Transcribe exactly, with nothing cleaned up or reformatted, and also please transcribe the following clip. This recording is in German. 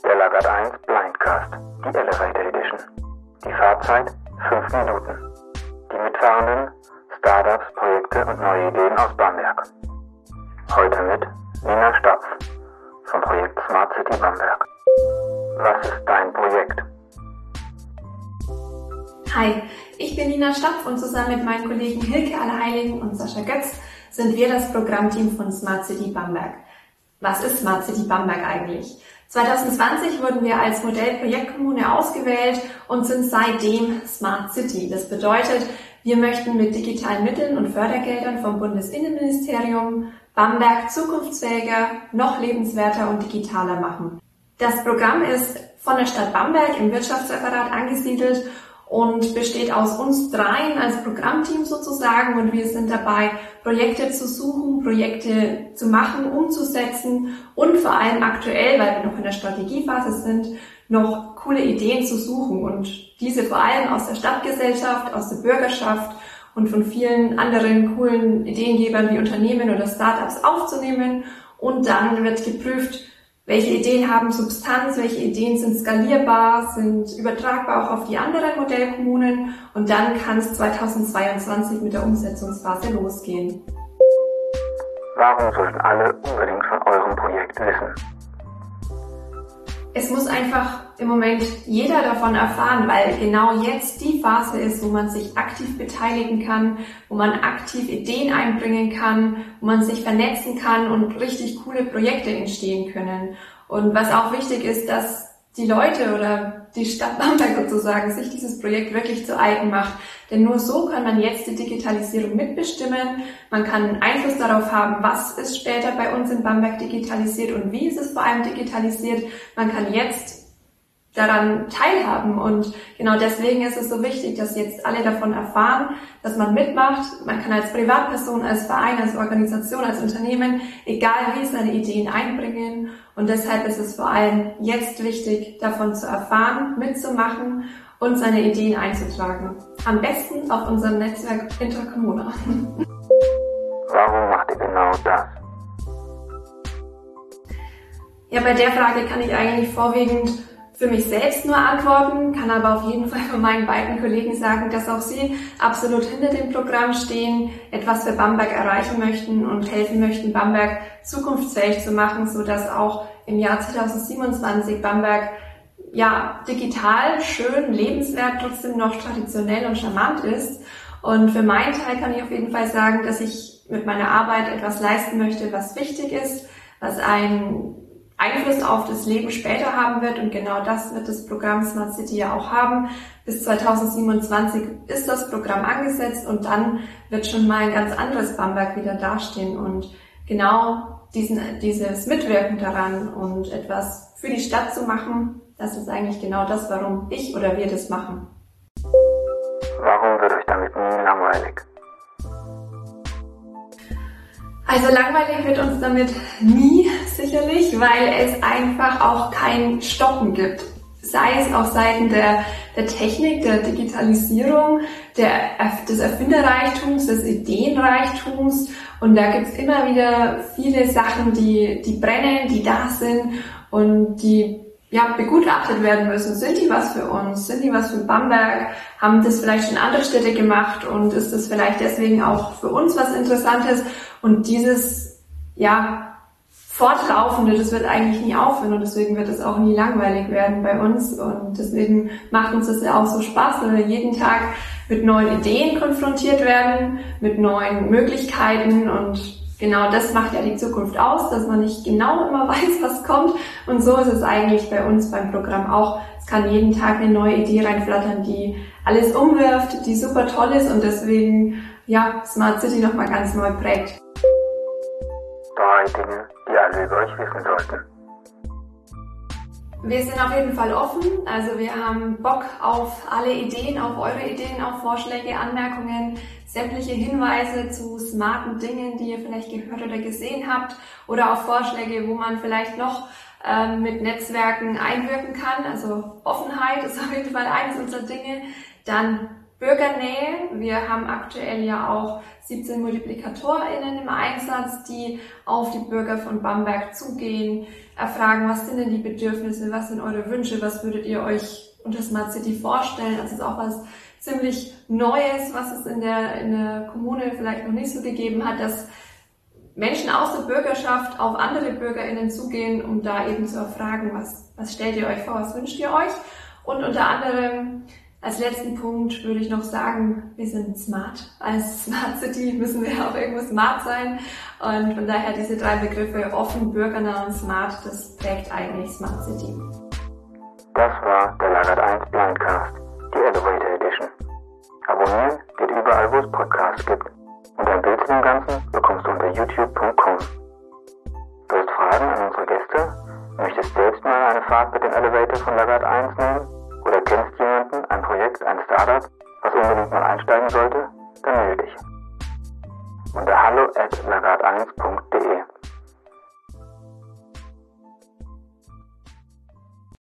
Der Lagert eins Blindcast, die Elevator Edition. Die Fahrzeit fünf Minuten. Die Mitfahrenden Startups, Projekte und neue Ideen aus Bamberg. Heute mit Nina Stapf vom Projekt Smart City Bamberg. Was ist dein Projekt? Hi, ich bin Nina Stapf und zusammen mit meinen Kollegen Hilke Allerheiligen und Sascha Götz sind wir das Programmteam von Smart City Bamberg. Was ist Smart City Bamberg eigentlich? zwanzig zwanzig wurden wir als Modellprojektkommune ausgewählt und sind seitdem Smart City. Das bedeutet, wir möchten mit digitalen Mitteln und Fördergeldern vom Bundesinnenministerium Bamberg zukunftsfähiger, noch lebenswerter und digitaler machen. Das Programm ist von der Stadt Bamberg im Wirtschaftsreferat angesiedelt und besteht aus uns dreien als Programmteam sozusagen, und wir sind dabei, Projekte zu suchen, Projekte zu machen, umzusetzen und vor allem aktuell, weil wir noch in der Strategiephase sind, noch coole Ideen zu suchen und diese vor allem aus der Stadtgesellschaft, aus der Bürgerschaft und von vielen anderen coolen Ideengebern wie Unternehmen oder Startups aufzunehmen, und dann wird geprüft, welche Ideen haben Substanz, welche Ideen sind skalierbar, sind übertragbar auch auf die anderen Modellkommunen, und dann kann es zweitausendzweiundzwanzig mit der Umsetzungsphase losgehen. Warum sollten alle unbedingt von eurem Projekt wissen? Es muss einfach im Moment jeder davon erfahren, weil genau jetzt die Phase ist, wo man sich aktiv beteiligen kann, wo man aktiv Ideen einbringen kann, wo man sich vernetzen kann und richtig coole Projekte entstehen können. Und was auch wichtig ist, dass die Leute oder die Stadt Bamberg sozusagen sich dieses Projekt wirklich zu eigen macht. Denn nur so kann man jetzt die Digitalisierung mitbestimmen. Man kann Einfluss darauf haben, was ist später bei uns in Bamberg digitalisiert und wie ist es vor allem digitalisiert. Man kann jetzt daran teilhaben, und genau deswegen ist es so wichtig, dass jetzt alle davon erfahren, dass man mitmacht. Man kann als Privatperson, als Verein, als Organisation, als Unternehmen, egal wie, seine Ideen einbringen, und deshalb ist es vor allem jetzt wichtig, davon zu erfahren, mitzumachen und seine Ideen einzutragen. Am besten auf unserem Netzwerk Intercommuna. Warum macht ihr genau das? Ja, bei der Frage kann ich eigentlich vorwiegend für mich selbst nur antworten, kann aber auf jeden Fall von meinen beiden Kollegen sagen, dass auch sie absolut hinter dem Programm stehen, etwas für Bamberg erreichen möchten und helfen möchten, Bamberg zukunftsfähig zu machen, so dass auch im Jahr zweitausendsiebenundzwanzig Bamberg ja digital, schön, lebenswert, trotzdem noch traditionell und charmant ist. Und für meinen Teil kann ich auf jeden Fall sagen, dass ich mit meiner Arbeit etwas leisten möchte, was wichtig ist, was ein Einfluss auf das Leben später haben wird, und genau das wird das Programm Smart City ja auch haben. Bis zweitausendsiebenundzwanzig ist das Programm angesetzt, und dann wird schon mal ein ganz anderes Bamberg wieder dastehen, und genau diesen, dieses Mitwirken daran und etwas für die Stadt zu machen, das ist eigentlich genau das, warum ich oder wir das machen. Warum wird euch damit nie langweilig? Also langweilig wird uns damit nie, sicherlich, weil es einfach auch kein Stoppen gibt. Sei es auf Seiten der, der Technik, der Digitalisierung, der, des Erfinderreichtums, des Ideenreichtums, und da gibt's immer wieder viele Sachen, die, die brennen, die da sind und die ja, begutachtet werden müssen. Sind die was für uns? Sind die was für Bamberg? Haben das vielleicht schon andere Städte gemacht, und ist das vielleicht deswegen auch für uns was Interessantes? Und dieses, ja, Fortlaufende, das wird eigentlich nie aufhören, und deswegen wird es auch nie langweilig werden bei uns, und deswegen macht uns das ja auch so Spaß, weil wir jeden Tag mit neuen Ideen konfrontiert werden, mit neuen Möglichkeiten, und genau das macht ja die Zukunft aus, dass man nicht genau immer weiß, was kommt, und so ist es eigentlich bei uns beim Programm auch. Es kann jeden Tag eine neue Idee reinflattern, die alles umwirft, die super toll ist und deswegen, ja, Smart City nochmal ganz neu prägt. Drei Dinge, die alle über euch wissen sollten. Wir sind auf jeden Fall offen, also wir haben Bock auf alle Ideen, auf eure Ideen, auf Vorschläge, Anmerkungen, sämtliche Hinweise zu smarten Dingen, die ihr vielleicht gehört oder gesehen habt, oder auf Vorschläge, wo man vielleicht noch ähm, mit Netzwerken einwirken kann. Also Offenheit ist auf jeden Fall eines unserer Dinge. Dann Bürgernähe. Wir haben aktuell ja auch siebzehn MultiplikatorInnen im Einsatz, die auf die Bürger von Bamberg zugehen, erfragen, was sind denn die Bedürfnisse, was sind eure Wünsche, was würdet ihr euch unter Smart City vorstellen. Das ist auch was ziemlich Neues, was es in der, in der Kommune vielleicht noch nicht so gegeben hat, dass Menschen aus der Bürgerschaft auf andere BürgerInnen zugehen, um da eben zu erfragen, was, was stellt ihr euch vor, was wünscht ihr euch? Und unter anderem als letzten Punkt würde ich noch sagen, wir sind smart. Als Smart City müssen wir auch irgendwo smart sein. Und von daher diese drei Begriffe offen, bürgernah und smart, das prägt eigentlich Smart City. Das war der Lagert eins Blindcast, die Elevator Edition. Abonnieren geht überall, wo es Podcasts gibt. Und ein Bild zu dem Ganzen bekommst du unter youtube punkt com. Du hast Fragen an unsere Gäste? Möchtest selbst mal eine Fahrt mit dem Elevator von Lagert eins nehmen? Oder kennst jemanden, ein Projekt, ein Startup, was unbedingt mal einsteigen sollte? Dann melde dich. Unter hallo at lagert eins punkt com